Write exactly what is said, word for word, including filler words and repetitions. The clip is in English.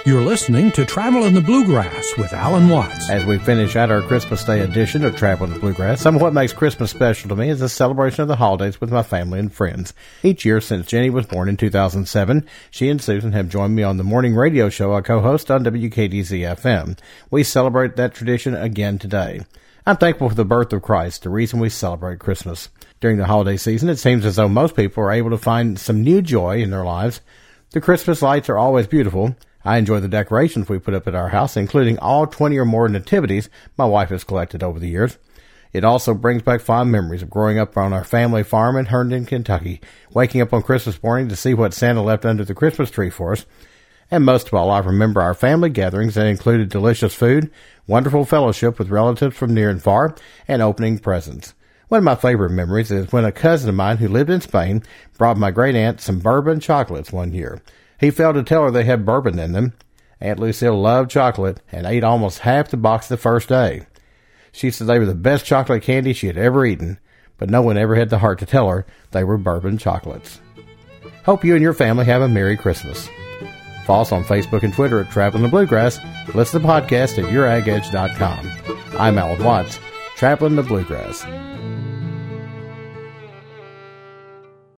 You're listening to Travel in the Bluegrass with Alan Watts. As we finish out our Christmas Day edition of Travel in the Bluegrass, some of what makes Christmas special to me is the celebration of the holidays with my family and friends. Each year since Jenny was born in two thousand seven, she and Susan have joined me on the morning radio show I co-host on W K D Z F M. We celebrate that tradition again today. I'm thankful for the birth of Christ, the reason we celebrate Christmas. During the holiday season, it seems as though most people are able to find some new joy in their lives. The Christmas lights are always beautiful. I enjoy the decorations we put up at our house, including all twenty or more nativities my wife has collected over the years. It also brings back fond memories of growing up on our family farm in Herndon, Kentucky, waking up on Christmas morning to see what Santa left under the Christmas tree for us. And most of all, I remember our family gatherings that included delicious food, wonderful fellowship with relatives from near and far, and opening presents. One of my favorite memories is when a cousin of mine who lived in Spain brought my great-aunt some bourbon chocolates one year. He failed to tell her they had bourbon in them. Aunt Lucille loved chocolate and ate almost half the box the first day. She said they were the best chocolate candy she had ever eaten, but no one ever had the heart to tell her they were bourbon chocolates. Hope you and your family have a Merry Christmas. Follow us on Facebook and Twitter at Traveling the Bluegrass. Listen to the podcast at your ag edge dot com. I'm Alan Watts, Traveling the Bluegrass.